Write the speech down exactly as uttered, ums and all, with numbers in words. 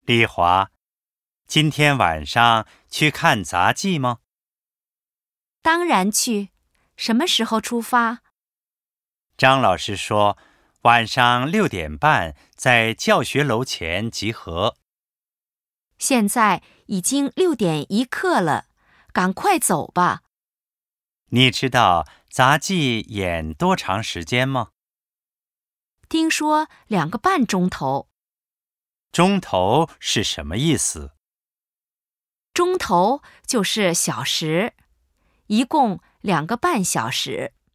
丽华，今天晚上去看杂技吗？ 当然去。什么时候出发？ 张老师说，晚上六点半在教学楼前集合。 现在已经六点一刻了，赶快走吧。 你知道杂技演多长时间吗？ 听说两个半钟头。 钟头是什么意思？ 钟头就是小时，一共两个半小时。